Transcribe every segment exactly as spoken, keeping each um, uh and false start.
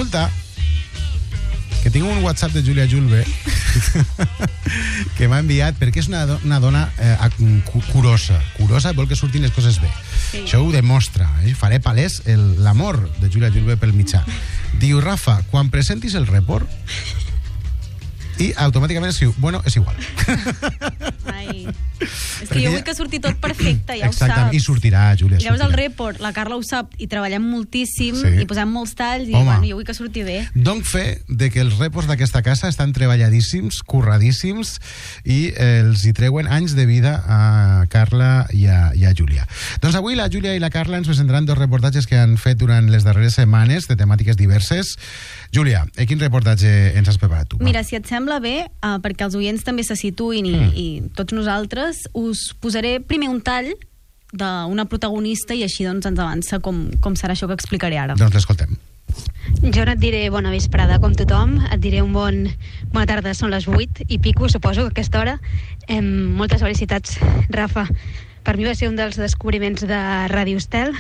resulta que tinc un WhatsApp de Júlia Julve que m'ha enviat, perquè és una, do, una dona eh, curosa, curosa, vol que surtin les coses bé. Sí. Això ho demostra, eh? Faré palès el, l'amor de Júlia Julve pel mitjà. Diu, Rafa, quan presentis el report, i automàticament escriu, bueno, és igual. Ai. És que jo vull que surti tot perfecte, ja exactament, ho saps. I sortirà, Júlia. Llavors sortirà. El report, la Carla ho sap, i treballem moltíssim, sí. I posem molts talls, i home, bueno, jo vull que surti bé. Dono fe de que els reports d'aquesta casa estan treballadíssims, curradíssims, i eh, els hi treuen anys de vida a Carla i a, i a Júlia. Doncs avui la Júlia i la Carla ens presentaran dos reportatges que han fet durant les darreres setmanes de temàtiques diverses. Júlia, eh, quin reportatge ens has preparat tu? Mira, si et sembla bé, uh, perquè els oients també se situïn i, mm. i tots nosaltres, us posaré primer un tall d'una protagonista i així doncs ens avança com, com serà això que explicaré ara. Doncs l'escoltem. Jo no et diré bona vesprada com tothom, et diré un bon bona tarda, són les vuit i pico, suposo, a aquesta hora. Eh, moltes felicitats, Rafa. Per mi va ser un dels descobriments de Ràdio Estel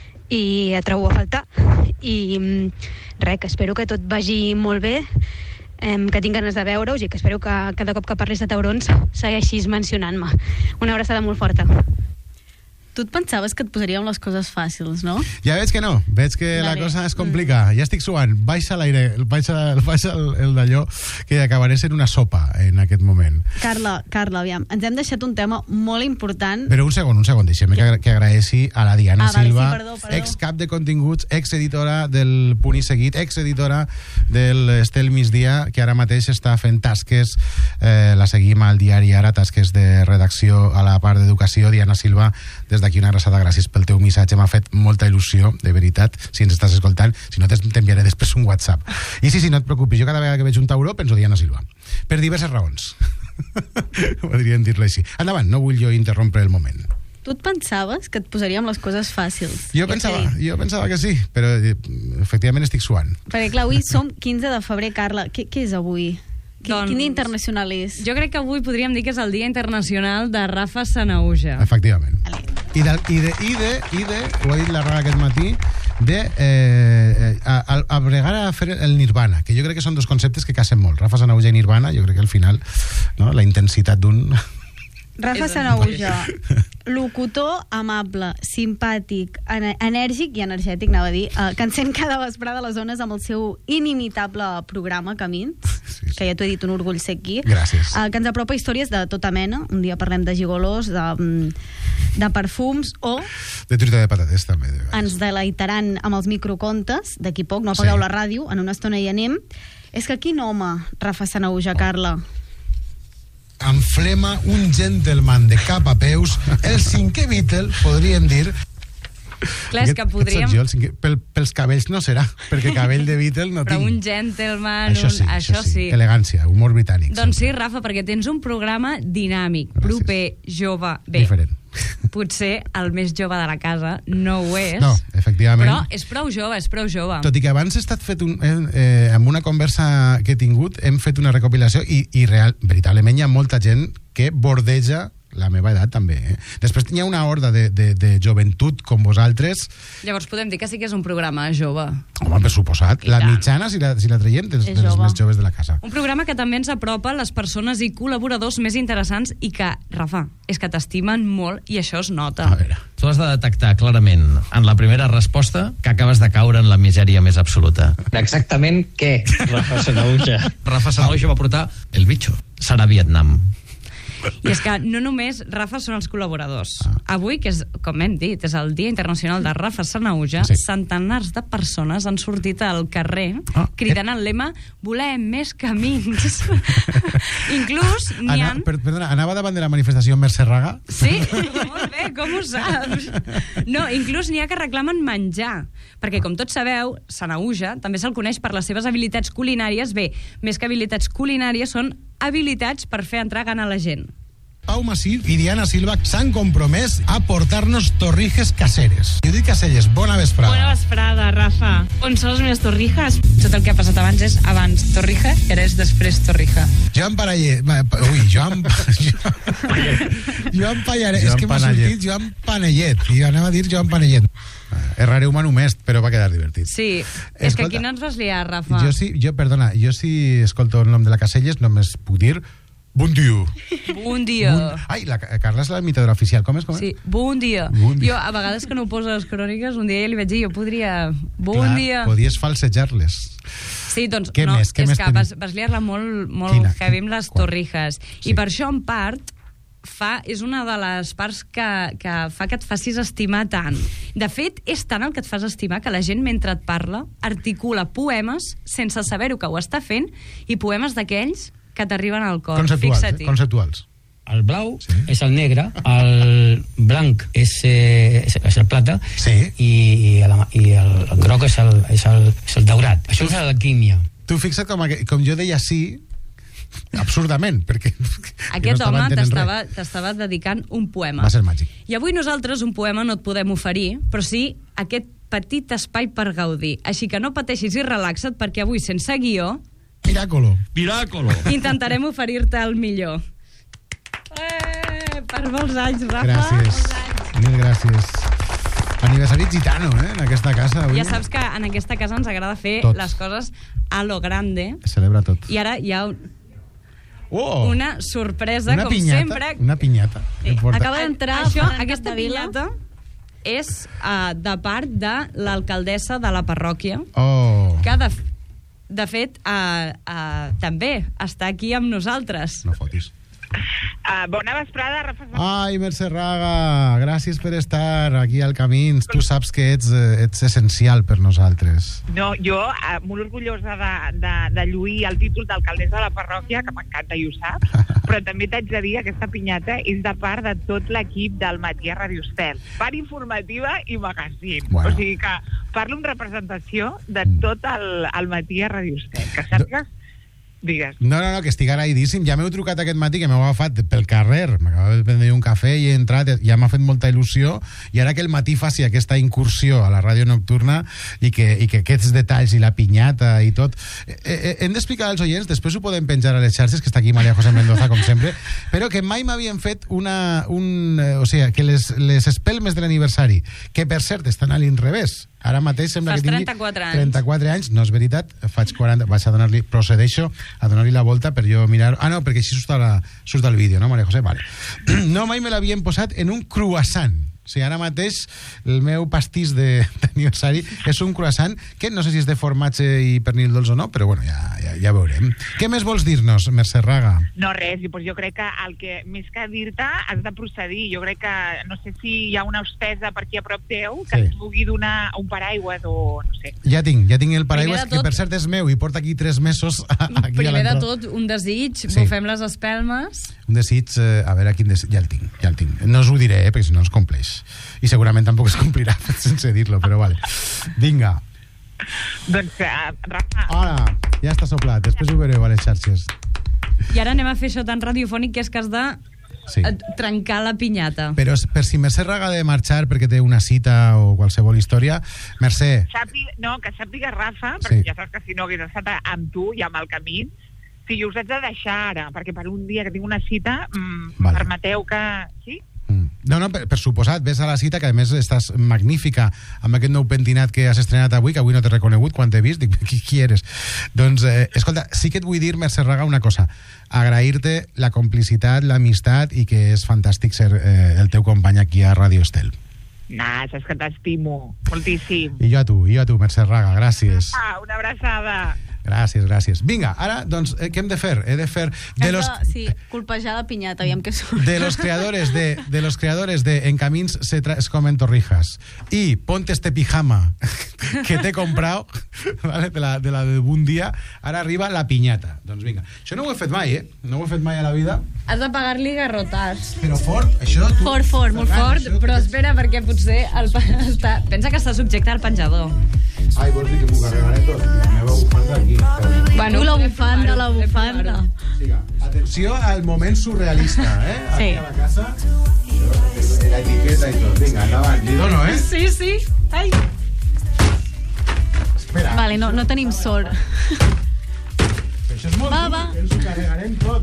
i et trobo a faltar. I res, que espero que tot vagi molt bé, eh, que tinc ganes de veure-us i que espero que cada cop que parlis de taurons segueixis mencionant-me. Una abraçada molt forta. Tu et pensaves que et posaríem les coses fàcils, no? Ja veig que no, veig que vale. La cosa es complica. Mm. Ja estic suant, baixa l'aire, baixa, baixa el, el d'allò, que acabaré sent una sopa en aquest moment. Carla, Carla, aviam, ens hem deixat un tema molt important. Però un segon, un segon, deixem que, agra que agraeixi a la Diana ah, Silva, vale, sí, perdó, perdó. ex-cap de continguts, ex-editora del Punt i Seguit, ex-editora del Estel Migdia, que ara mateix està fent tasques, eh, la seguim al diari Ara, tasques de redacció a la part d'educació. Diana Silva, des d'aquí una abraçada, gràcies pel teu missatge, m'ha fet molta il·lusió, de veritat, si ens estàs escoltant. Si no, t'enviaré després un WhatsApp. I sí, sí, no et preocupis, jo cada vegada que veig un tauró penso Diana Silva, per diverses raons. Podríem dir-lo així. Endavant, no vull jo interrompre el moment. Tu et pensaves que et posaríem les coses fàcils? Jo pensava, jo pensava que sí, però efectivament estic suant. Perquè clar, avui som quinze de febrer, Carla. Què, què és avui? Doncs, quin dia internacional és? Jo crec que avui podríem dir que és el Dia Internacional de Rafa Sanahuja. Efectivament. Vale. I de, i de, i de, i de, ho ha dit la Raga aquest matí, de eh, a, a, a bregar a fer el nirvana, que jo crec que són dos conceptes que casen molt. Rafa Sanahuja i nirvana, jo crec que al final, no, la intensitat d'un... Rafa Sanahuja, locutor amable, simpàtic, enèrgic i energètic, anava a dir, eh, que encén cada vesprada les zones amb el seu inimitable programa Camins, sí, sí. Que ja t'ho he dit, un orgull ser aquí. Gràcies. Eh, que ens apropa històries de tota mena. Un dia parlem de gigolos, de, de perfums o... De truita de patates, també. De ens deleitaran amb els microcontes, d'aquí poc, no apagueu sí. La ràdio, en una estona hi anem. És que quin home, Rafa Sanahuja, oh. Carla... amb flema, un gentleman de cap a peus, el cinquè Beatle, podríem dir. Clar, és que podríem... Jo, el cinquè, pel, pels cabells no serà, perquè cabell de Beatle no però tinc. Però un gentleman... Això sí, un... això, això sí. sí. Elegància, humor britànic. Doncs sempre. Sí, Rafa, perquè tens un programa dinàmic, gràcies. Proper, jove, bé. Diferent. Potser el més jove de la casa no ho és. No, efectivament. Però és prou jove, és prou jove. Tot i que abans he estat fet un, eh, amb una conversa que he tingut, hem fet una recopilació i, i real, veritablement hi ha molta gent que bordeja la meva edat també, eh? Després hi ha una horda de, de, de joventut com vosaltres. Llavors podem dir que sí que és un programa jove. Home, per suposat. I la tant. mitjana, si la, si la traiem, dels, dels més joves de la casa. Un programa que també ens apropa les persones i col·laboradors més interessants i que, Rafa, és que t'estimen molt i això es nota. A veure. Tu has de detectar clarament en la primera resposta que acabes de caure en la misèria més absoluta. Exactament què, Rafa Sanahuja? Rafa Sanahuja va portar el bitxo. Serà Vietnam. I és que no només Rafa són els col·laboradors. Avui, que és, com hem dit, és el Dia Internacional de Rafa Sanahuja, sí. Centenars de persones han sortit al carrer ah, cridant el lema "Volem més camins". Inclús n'hi ha... Per, perdona, anava davant de la manifestació Mercè Raga? Sí? Molt bé, com ho saps? No, inclús n'hi ha que reclamen menjar, perquè, com tots sabeu, Sanahuja també se'l coneix per les seves habilitats culinàries. Bé, més que habilitats culinàries, són habilitats per fer entrar gana a la gent. Pau Masí i Diana Silva s'han compromès a portar-nos torrijas caseres. Judit Caselles, bona vesprada. Bona vesprada, Rafa. On són les meves torrijas? Tot el que ha passat abans és abans torrija i ara és després torrija. Joan Parellet... Ui, Joan... Joan Pallaret. És que m'ha sortit Joan Panellet. I anava a dir Joan Panellet. Erraré humà només, però va quedar divertit. Sí, és Escolta, que aquí no ens vas liar, Rafa. Jo sí, jo, perdona, jo si escolto el nom de la Caselles només puc dir bon dia. Bon dia. Bon... Ai, la Carla és la imitadora oficial, com és? Com és? Sí, bon dia. bon dia. Jo, a vegades que no ho poso a les cròniques, un dia ja li vaig dir, jo podria... Bon Clar, dia. Podies falsejar-les. Sí, doncs, què no, més? Què és més que tenim? vas, vas liar-la molt, molt Quina? heavy amb les Quan? torrijas. Sí. I per això, en part, fa, és una de les parts que, que fa que et facis estimar tant. De fet, és tant el que et fas estimar que la gent, mentre et parla, articula poemes sense saber-ho que ho està fent, i poemes d'aquells que t'arriben al cor. Conceptuals, Fixa-t'hi. eh? Conceptuals. El blau sí. és el negre, el blanc és, eh, és, és el plata sí. i, i, el, i el, el groc és el, és, el, és el daurat. Això és l'alquímia. Tu fixa't com, com jo deia sí, absurdament, perquè... Aquest no home t'estava t'estava dedicant un poema. Va ser màgic. I avui nosaltres un poema no et podem oferir, però sí aquest petit espai per gaudir. Així que no pateixis i relaxa't, perquè avui, sense guió... Miràcolo. Miràcolo. Intentarem oferir-te el millor. Eh, per molts anys, Rafa. Gràcies. Mil gràcies. Aniversari gitano, eh, en aquesta casa. Avui. Ja saps que en aquesta casa ens agrada fer tot. Les coses a lo grande. Celebra tot. I ara hi ha un... Oh, una sorpresa, una com pinyata, sempre. Una pinyata. Sí. Acaba d'entrar Això, Ferran aquesta Capdevila. pinyata és uh, de part de l'alcaldessa de la parròquia, Oh. que de, de fet uh, uh, també està aquí amb nosaltres. No fotis. Uh, bona vesprada, Rafa. Ai, Mercè Raga, gràcies per estar aquí al Camins. Tu saps que ets, ets essencial per nosaltres. No, jo, uh, molt orgullosa de, de, de lluir el títol d'alcaldessa de la parròquia, que m'encanta i ho saps, però també t'haig de dir que aquesta pinyata és de part de tot l'equip del Matí a Radio Estel. Part informativa i magazín. Bueno. O sigui que parlo en representació de tot el, el Matí a Radio Estel. Que sàpigues... Digues. No, no, no, que estic agraïdíssim. Ja m'heu trucat aquest matí, que m'heu agafat pel carrer, m'acaba de prendre un cafè i he entrat, ja m'ha fet molta il·lusió, i ara que el matí faci aquesta incursió a la ràdio nocturna i que, i que aquests detalls i la pinyata i tot... Eh, eh, hem d'explicar als oients, després ho podem penjar a les xarxes, que està aquí Maria José Mendoza, com sempre, però que mai m'havien fet una... Un, eh, o sigui, que les, les espelmes de l'aniversari, que per cert estan a l'inrevés, ara mateix sembla Fas que tingui trenta-quatre anys. trenta-quatre anys, no és veritat, faig quaranta, vaig a donar-li, procedeixo a donar-li la volta per jo mirar... Ah, no, perquè així surt, la, surt el vídeo, no, Maria José? Vale. No, mai me l'havien posat en un croissant. O sigui, ara mateix el meu pastís d'aniversari és un croissant que no sé si és de formatge i pernil dolç o no, però bueno, ja, ja, ja veurem. Què més vols dir-nos, Mercè Raga? No, res, i doncs jo crec que el que més que dir-te has de procedir. Jo crec que, no sé si hi ha una hostessa per aquí a prop teu que Sí. et pugui donar un paraigües o no sé. Ja tinc, ja tinc el paraigües, Primer de tot- que per cert és meu i porta aquí tres mesos a, aquí a Primer de l'entrada. tot, un desig, Sí. bufem les espelmes. Un desig, eh, a veure quin desig... Ja el tinc, ja el tinc. No us ho diré, eh, perquè si no es compleix. I segurament tampoc es complirà sense dir-lo, però vale. Vinga. Doncs, uh, Rafa... Ara, ja està soplat. Després ho veureu a les xarxes. I ara anem a fer això tan radiofònic que és que has de Sí. eh, trencar la pinyata. Però per si Mercè Raga ha de marxar perquè té una cita o qualsevol història, Mercè, Sàpiga, no, que sàpiga, Rafa, Sí. perquè ja saps que si no hagués estat amb tu i amb el camí, si jo us haig de deixar ara, perquè per un dia que tinc una cita, mm, Vale. permeteu que... Sí? Mm. No, no, per, per suposat, ves a la cita, que a més estàs magnífica amb aquest nou pentinat que has estrenat avui, que avui no t'he reconegut quan t'he vist, dic, qui, qui eres? Doncs, eh, escolta, sí que et vull dir, Mercè Raga, una cosa, agrair-te la complicitat, l'amistat i que és fantàstic ser eh, el teu company aquí a Radio Estel. Nah, saps que t'estimo moltíssim. I jo a tu, i jo a tu, Mercè Raga, gràcies. Ah, una abraçada. Gràcies, gràcies. Vinga, ara, doncs, eh, què hem de fer? He de fer... De Hem los, de, sí, colpejar la pinyata, aviam què surt. de los creadores de, de los creadores de En Camins se, tra es comen torrijas y ponte este pijama que t'he comprado, ¿vale? de, la, de la de un dia, ara arriba la pinyata. Doncs vinga, això no ho he fet mai, eh? No ho he fet mai a la vida. Has de pagar-li garrotats. Però fort, això... Tu, Fort, fort, molt Fort, això, però tu- espera, perquè potser el pa- està... pensa que està subjecte al penjador. Ai, vols dir que m'ho carregaré tot? La meva bufanda aquí. Bueno, la bufanda, la bufanda. Siga. Atenció al moment surrealista, eh? Aquí Sí. a la casa. La etiqueta i tot. Vinga, endavant. Li dono, eh? Sí, sí. Ai. Espera. Vale, no, no tenim sort. Però això és molt Va, dur, va. que ens ho carregarem tot.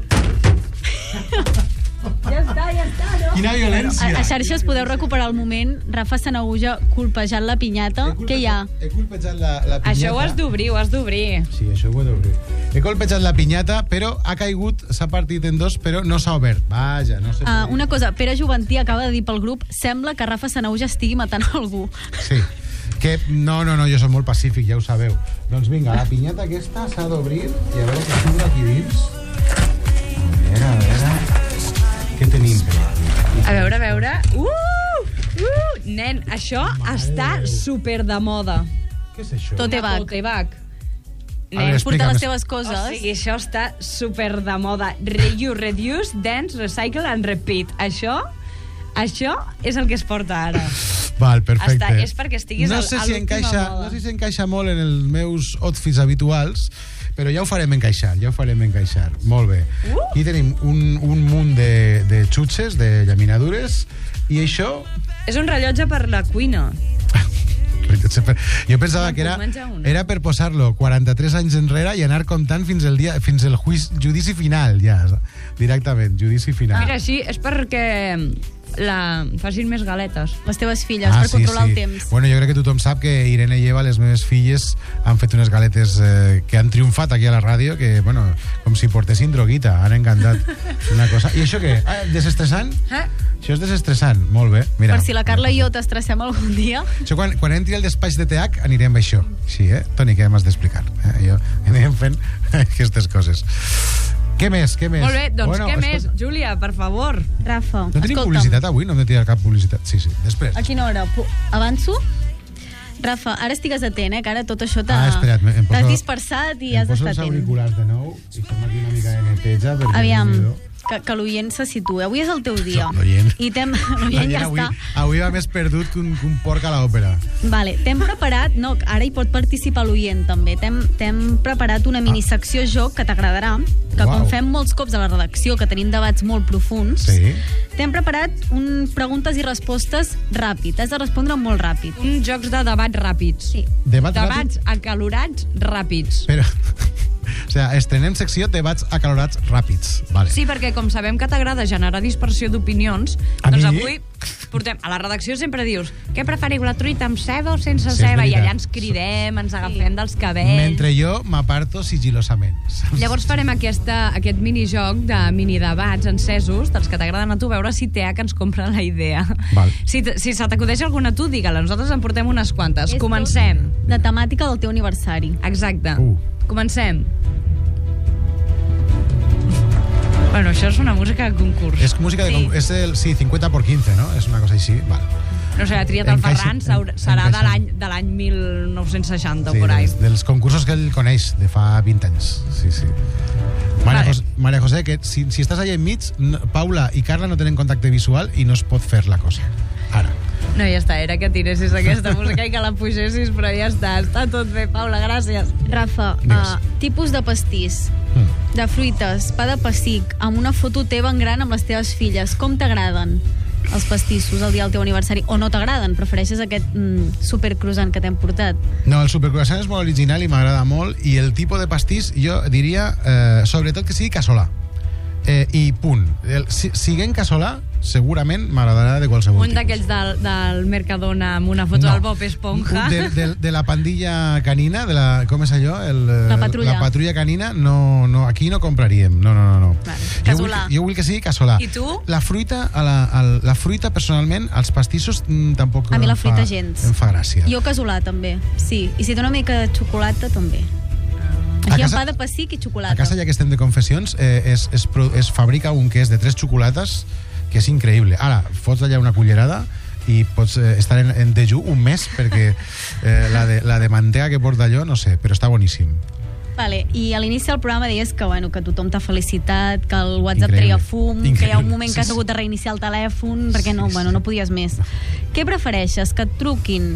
Ja està, ja està, no? Quina A, violència. a xarxes podeu recuperar el moment Rafa Sanahuja colpejant la pinyata. Què hi ha? He colpejat la, la pinyata. Això ho has d'obrir, ho has d'obrir. Sí, això ho he d'obrir. He colpejat la pinyata, però ha caigut, s'ha partit en dos, però no s'ha obert. Vaja, no sé. Uh, una cosa, Pere Juventí acaba de dir pel grup sembla que Rafa Sanahuja estigui matant algú. Sí. Que, no, no, no, jo soc molt pacífic, ja ho sabeu. Doncs vinga, la pinyata aquesta s'ha d'obrir i a veure què surt aquí dins. A veure, a veure... Què tenim? A veure, a veure... Uh! Uh! Nen, això està super de moda. Què és això? Tote bag. Tote bag. A veure, Nen, explica Portar les més. teves coses. o sigui, això està super de moda. Reuse, reduce, dance, recycle and repeat. Això, això és el que es porta ara. Val, perfecte. Està, és perquè estiguis no al- sé a si l'última encaixa, moda. No sé si encaixa molt en els meus outfits habituals, però ja ho farem encaixar, ja ho farem encaixar. Molt bé. Uh! Aquí tenim un, un munt de, de xutxes, de llaminadures, i això... És un rellotge per la cuina. Jo pensava Me'n que era, puc menjar una? era per posar-lo quaranta-tres anys enrere i anar comptant fins el dia fins el juici, judici final, ja, directament, judici final. Mira, així és perquè la facin més galetes. Les teves filles, per controlar el temps. Bueno, jo crec que tothom sap que Irene i Eva, les meves filles, han fet unes galetes eh, que han triomfat aquí a la ràdio, que, bueno, com si portessin droguita, han encantat. Una cosa. I això què? Ah, desestressant? Eh? Això és desestressant, molt bé. Mira. Per si la Carla i jo t'estressem algun dia. Això quan, quan entri al despatx de T H anirem amb això. Sí, eh? Toni, què m'has d'explicar? Eh? Jo anirem fent aquestes coses. Què més? Què més? Molt bé, doncs Bueno, què més? escolta, Júlia, per favor. Rafa, No tenim escolta'm. publicitat avui? No hem de tirar cap publicitat? Sí, sí, després. A quina hora? Pu- Avanço? Rafa, ara estigues atent, eh? Que ara tot això t'ha Ah, espera't, em poso- t'has dispersat i has Em poso d'estar els atent. auriculars de nou i fem aquí una mica de neteja. perquè Aviam, Déu-n'hi-do. que, que l'oient se situa. Avui és el teu dia. Soc l'oient. I t'hem... L'oient ja avui, està. avui va més perdut que un, que un porc a l'òpera. Vale, t'hem preparat... No, ara hi pot participar l'oient, també. T'hem t'hem preparat una minisecció joc que t'agradarà, que Uau. com fem molts cops a la redacció, que tenim debats molt profuns, Sí. t'hem preparat un preguntes i respostes ràpid. Has de respondre molt ràpid. Uns jocs de debats ràpids. Sí. Debat Debats ràpid, acalorats ràpids. però... O sigui, estrenem secció debats acalorats ràpids. Vale. Sí, perquè com sabem que t'agrada generar dispersió d'opinions, A doncs mi? avui portem... A la redacció sempre dius què preferiu, la truita amb ceba o sense Sí, és ceba? I veritat. allà ens cridem, ens agafem dels cabells... Mentre jo m'aparto sigilosament. Llavors farem aquesta, aquest minijoc de minidebats encesos, dels que t'agraden a tu, veure si T H ens compra la idea. Val. Si, t- si se t'acudeix alguna tu, digue-la. Nosaltres en portem unes quantes. És Comencem. De temàtica del teu aniversari. Exacte. Uh. Comencem. Bueno, això és una música de concurs. És música de... Sí. Sí. És el, sí, cincuenta por quince, no? És una cosa així. Val. No sé, la tria del Encaixa- Ferran s'haurà- en- serà de encaixa. l'any de l'any mil nou-cents seixanta, Sí, por ahí. dels, dels concursos que ell coneix de fa vint anys. Sí, sí. Maria, Vale. José, Maria José, que si, si estàs allà enmig, no, Paula i Carla no tenen contacte visual i no es pot fer la cosa. Ara. No, ja està, era que tiressis aquesta música i que la pugessis, però ja està, està tot bé, Paula, gràcies. Rafa, Digues. uh, tipus de pastís, Mm. de fruites, pa de pessic, amb una foto teva en gran amb les teves filles. Com t'agraden els pastissos el dia del teu aniversari? O no t'agraden? Prefereixes aquest mm, supercroissant que t'hem portat? No, el supercroissant és molt original i m'agrada molt, i el tipus de pastís, jo diria, eh, sobretot que sigui casolà. Eh, I punt. El, si, siguent casolà, segurament m'agradarà de qualsevol Un tipus. d'aquells del, del Mercadona amb una foto No. del Bob Esponja. Un De, de, de la pandilla canina, de la, com és allò? El, La patrulla. La patrulla canina, no, no, aquí no compraríem. No, no, no. no. Vale. Jo vull, Casolà. jo vull que sigui casolà. I tu? La fruita, a la, a la fruita personalment, els pastissos mm, tampoc A mi la em fruita fa, gens. em fa gràcia. Jo casolà, també. Sí. I si té una mica de xocolata, també. A Aquí casa- amb pa de pessic i xocolata. A casa, ja que estem de confessions, eh, es, es, pro- es fabrica un que és de tres xocolates, que és increïble. Ara, fots allà una cullerada i pots eh, estar en, en dejú un mes, perquè eh, la, de, la de mantega que porta allò, no sé, però està boníssim. Vale, i a l'inici del programa deies que, bueno, que tothom t'ha felicitat, que el WhatsApp Increïble. treia fum, Increïble. que hi ha un moment que has Sí, sí. hagut de reiniciar el telèfon perquè no, Sí, bueno, sí. no podies més. Què prefereixes? Que et truquin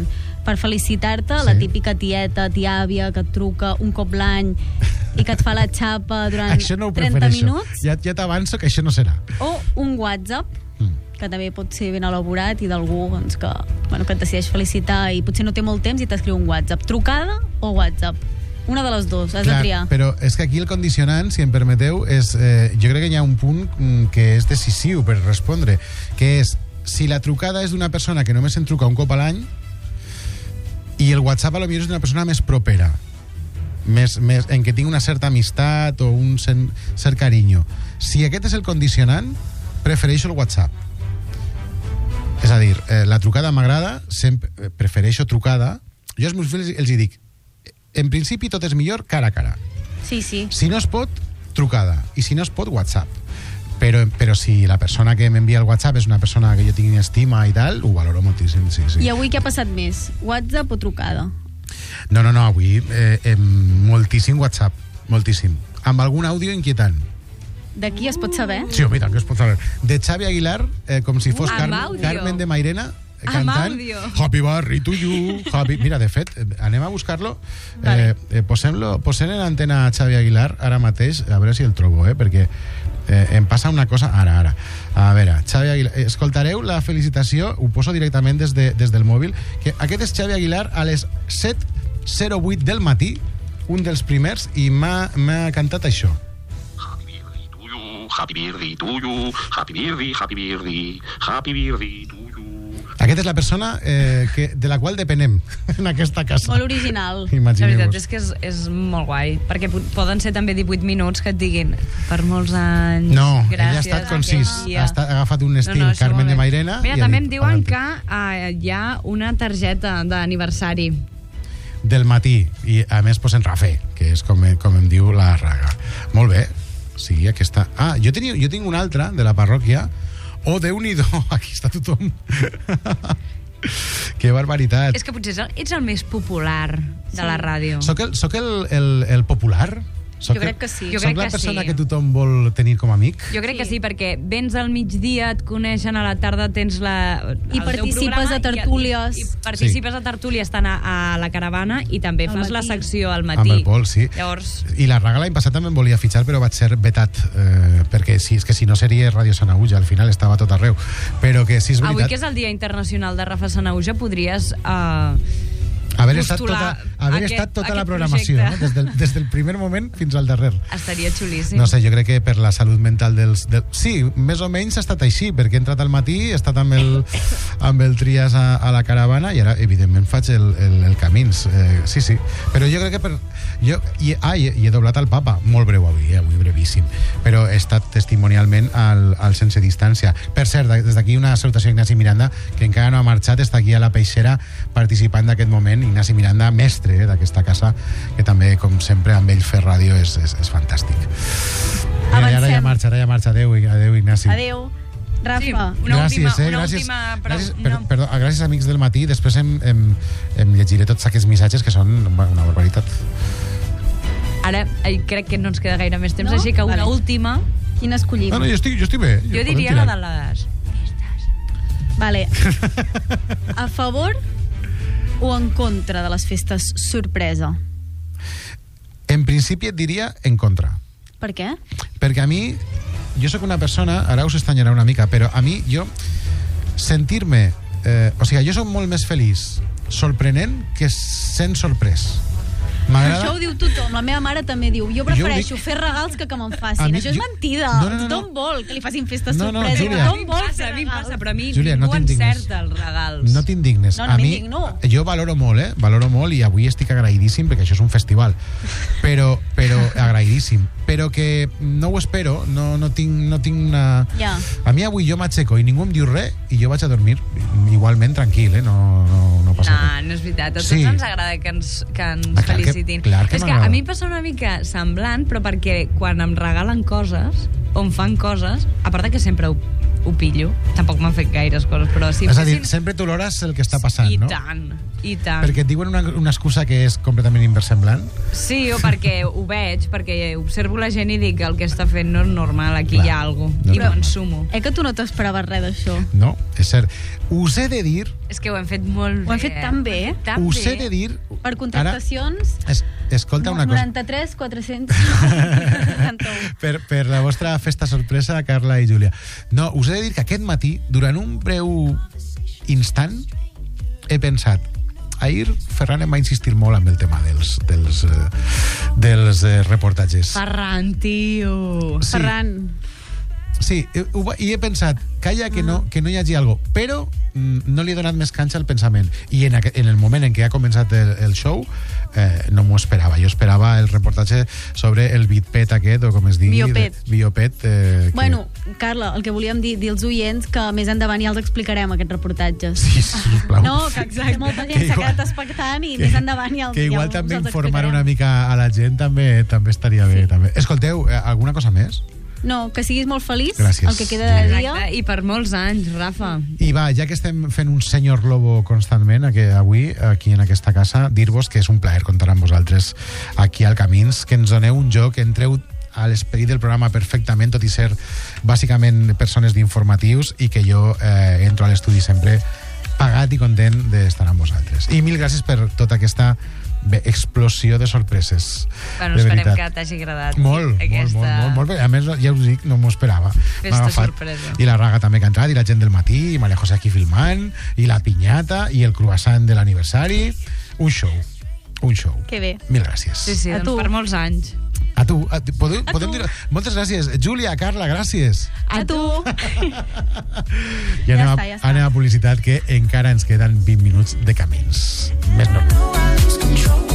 per felicitar-te, Sí. la típica tieta, tiàvia, que et truca un cop l'any i que et fa la xapa durant Això no ho trenta prefereixo. minuts, Ja, ja t'avanço que això no serà. o un WhatsApp, Mm. que també pot ser ben elaborat i d'algú doncs, que, bueno, que et decideix felicitar i potser no té molt temps i t'escriu un WhatsApp. Trucada o WhatsApp? Una de les dues, has Clar, de triar. però és que aquí el condicionant, si em permeteu, és, eh, jo crec que hi ha un punt mm, que és decisiu per respondre, que és, si la trucada és d'una persona que només se'n truca un cop a l'any i el WhatsApp a lo millor és d'una persona més propera, més, més, en què tinc una certa amistat o un cert, cert carinyo, si aquest és el condicionant, prefereixo el WhatsApp. És a dir, eh, la trucada m'agrada, sempre eh, prefereixo trucada. Jo als meus fills els hi dic, en principi tot és millor cara a cara. Sí, sí. Si no es pot, trucada. I si no es pot, WhatsApp. Però, però si la persona que m'envia el WhatsApp és una persona que jo tinc estima i tal, ho valoro moltíssim, sí, sí. I avui què ha passat més? WhatsApp o trucada? No, no, no, avui eh, eh, moltíssim WhatsApp, moltíssim. Amb algun àudio inquietant. D'aquí es pot saber? Sí, home, tant que es pot saber. De Xavi Aguilar, eh, com si fos Amb Carmen, àudio. Carmen de Mairena, eh, Amb cantant àudio. Happy Birthday to you, happy... Mira, de fet, eh, anem a buscar-lo. Vale. Eh, eh, posem-lo, posem en antena a Xavi Aguilar ara mateix, a veure si el trobo, eh, perquè eh, em passa una cosa... Ara, ara. A veure, Xavi Aguilar... Escoltareu la felicitació, ho poso directament des, de, des del mòbil, que aquest és Xavi Aguilar a les set zero vuit del matí, un dels primers, i m'ha m'ha cantat això. Happy birthday to you, happy birthday, happy birthday, happy birthday to you. Aquesta és la persona eh, que, de la qual depenem en aquesta casa. Molt original. La Imagineu-vos. veritat és que és, és molt guai, perquè po- poden ser també divuit minuts que et diguin per molts anys, No, ella gràcies, ha estat aquest concís. dia. Ha, estat, ha agafat un estil això Carmen molt de bé. Mairena. Mira, i ha també dit, em diuen "Adelante". que uh, hi ha una targeta d'aniversari. Del matí. I a més posen Rafé, que és com, com em diu la Raga. Molt bé. Sí, aquesta... Ah, jo, tenia, jo tinc una altra de la parròquia. Oh, Déu-n'hi-do, aquí està tothom. Que barbaritat. És que potser ets el, ets el més popular de Sí. la ràdio. Soc el, soc el, el, el popular? Soc Jo crec que sí. Jo Soc crec la que persona sí. que tothom vol tenir com a amic? Jo crec Sí. que sí, perquè vens al migdia, et coneixen, a la tarda tens la... I el teu participes programa a tertúlies. I, i participes sí. a tertúlies tant a, a la caravana i també Al fas la matí. secció al Amb matí. el Pol, sí. Llavors, I la Raga l'any passat també em volia fitxar, però vaig ser vetat, eh, perquè sí, és que si no seria Ràdio Sanaüja, al final estava tot arreu. Però que sí, és veritat. avui que és el Dia Internacional de Rafa Sanauja, podries... Uh, haver estat postular tota, haver aquest- estat tota la aquest programació, no? projecte. des, del, des del primer moment fins al darrer. estaria xulíssim. No sé, jo crec que per la salut mental dels... De... Sí, més o menys ha estat així, perquè he entrat al matí, he estat amb el, amb el Trias a, a la caravana i ara, evidentment, faig el, el, el Camins. Eh, sí, sí. Però jo crec que per... Jo, i, ah, i, i he doblat al papa, molt breu avui, eh, avui brevíssim, però he estat testimonialment al, al Sense Distància. Per cert, des d'aquí una salutació a Ignasi Miranda, que encara no ha marxat, està aquí a la Peixera participant d'aquest moment. Ignasi Miranda, mestre eh, d'aquesta casa, que també, com sempre, amb ell fer ràdio és, és, és fantàstic. Mira, ara ja marxa, ara ja marxa. Adéu, adéu Ignasi. Adéu. Rafa. Sí, una gràcies, última, eh, una gràcies, última... Però, gràcies, per, no. perdó, gràcies, amics del matí. Després em, em, em llegiré tots aquests missatges que són bueno, una barbaritat. Ara eh, crec que no ens queda gaire més temps, No? així que una Vale. última... Quina escollim? No, no, jo estic, jo estic bé. Jo podem diria tirar. la de les... Vale. A favor o en contra de les festes sorpresa? En principi et diria en contra. Per què? Perquè a mi, jo sóc una persona, ara us estranyarà una mica, però a mi, jo, sentir-me... Eh, o sigui, jo soc molt més feliç sorprenent que sent sorprès. M'agrada... Això ho diu tothom. La meva mare també diu jo prefereixo Jo dic- fer regals que que me'n A facin. mi- Això és jo- mentida. No, no, no, no. Tothom vol que li facin festes No, no, sorpresa. Júlia. A Tothom mi em vol passa, fer a mi em regals. passa, però a mi Júlia, no ningú t'indignis. encerta els regals. No t'indignes. No, no a mi, m'indigno. jo valoro molt, eh? Valoro molt i avui estic agraïdíssim perquè això és un festival. Però, però agraïdíssim. Però que no ho espero, no, no tinc, no tinc una... Ja. A mi avui jo m'aixeco i ningú em diu res i jo vaig a dormir igualment tranquil, eh? No, no, no passa No, res. no és veritat. A tots Sí. ens agrada que ens, que ens Ah, clar que- felicitin. clar que és que m'agrada. a mi em passa una mica semblant, però perquè quan em regalen coses o em fan coses, a part de que sempre ho, ho pillo, tampoc m'han fet gaires coses, però si em És a dir, fessin... sempre t'olores el que està passant, I no? tant. I tant. Perquè et diuen una, una excusa que és completament inversemblant? Sí, o perquè ho veig, perquè observo la gent i dic que el que està fent no és normal, aquí Clar, hi ha alguna cosa, no i és m'ho ensumo. Eh que tu no t'esperaves res d'això? No, és cert. Us he de dir... És que ho hem fet molt bé. Ho hem fet tan bé. Tan us bé. he de dir... Per contractacions... Ara, es, escolta una cosa. noranta-tres quatre-cents noranta-u. per, per la vostra festa sorpresa, Carla i Júlia. No, us he de dir que aquest matí, durant un breu instant, he pensat, ahir Ferran em va insistir molt amb el tema dels, dels, eh, dels eh, reportatges. Ferran, tio. Sí. Ferran. Sí, i, i he pensat, calla que no, que no hi hagi algo, però mm, no li he donat més canxa al pensament. I en, aqu- en el moment en què ha començat el, el show, eh, no m'ho esperava. Jo esperava el reportatge sobre el bitpet aquest, o com es digui... Biopet. De, biopet. Eh, que... Bueno, Carla, el que volíem dir, dir als oients que més endavant ja els explicarem aquests reportatges. Sí, sisplau. No, que exacte. Molta gent s'ha quedat expectant i que- més endavant ja els Que igual ja també us els informar explicarem. una mica a la gent també també estaria bé. També. Escolteu, eh, alguna cosa més? No, que siguis molt feliç Gràcies. el que queda de dia. Exacte, i per molts anys, Rafa. I va, ja que estem fent un senyor Lobo constantment aquí, avui, aquí en aquesta casa, dir-vos que és un plaer comptar amb vosaltres aquí al Camins, que ens doneu un joc, entreu a l'esperit del programa perfectament, tot i ser bàsicament persones d'informatius, i que jo eh, entro a l'estudi sempre pagat i content d'estar amb vosaltres. I mil gràcies per tota aquesta bé, explosió de sorpreses. Bueno, de esperem veritat. que t'hagi agradat. Molt, aquesta... molt, molt, molt, molt. A més, ja us dic, no m'ho esperava. M'ha Festa agafat. sorpresa. I la Raga també que ha entrat, i la gent del matí, i Maria José aquí filmant, i la pinyata, i el croissant de l'aniversari. Un show. Un show. Que bé. Mil gràcies. Sí, sí, A doncs tu. per molts anys. A tu. A, podem, A podem tu. dir... Moltes gràcies. Júlia, Carla, gràcies. A tu. I anem, Ja a, està, ja està. anem a publicitat, que encara ens queden vint minuts de camins. Més normal.